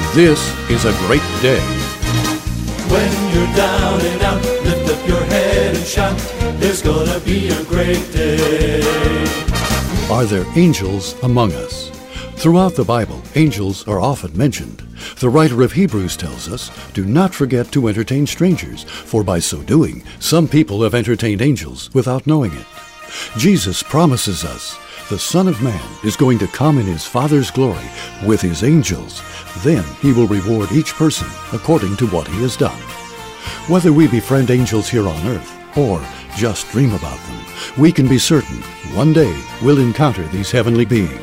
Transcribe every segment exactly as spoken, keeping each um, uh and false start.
this is a great day. When you're down and out, lift up your head and shout, there's gonna be a great day. Are there angels among us? Throughout the Bible, angels are often mentioned. The writer of Hebrews tells us, do not forget to entertain strangers, for by so doing, some people have entertained angels without knowing it. Jesus promises us, the Son of Man is going to come in his Father's glory with his angels. Then he will reward each person according to what he has done. Whether we befriend angels here on earth or just dream about them, we can be certain one day we'll encounter these heavenly beings.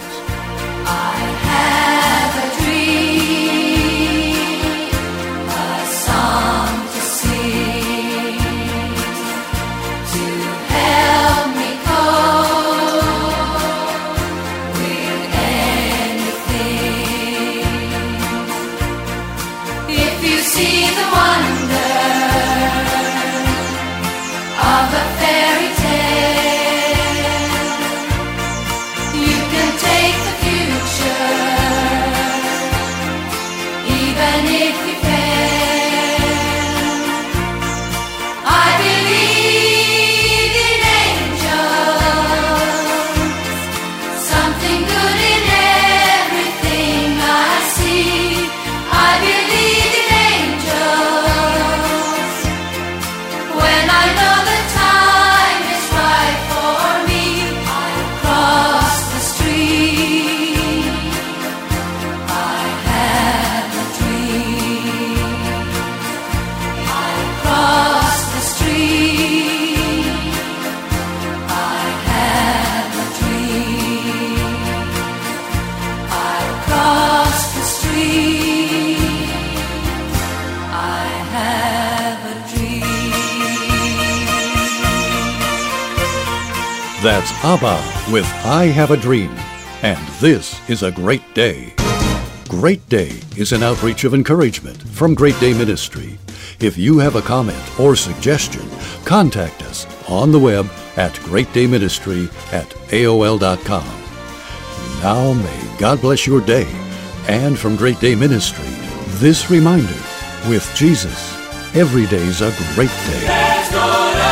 That's ABBA with I Have a Dream. And this is a great day. Great Day is an outreach of encouragement from Great Day Ministry. If you have a comment or suggestion, contact us on the web at great day ministry at A O L dot com. Now may God bless your day. And from Great Day Ministry, this reminder, with Jesus, every day's a great day.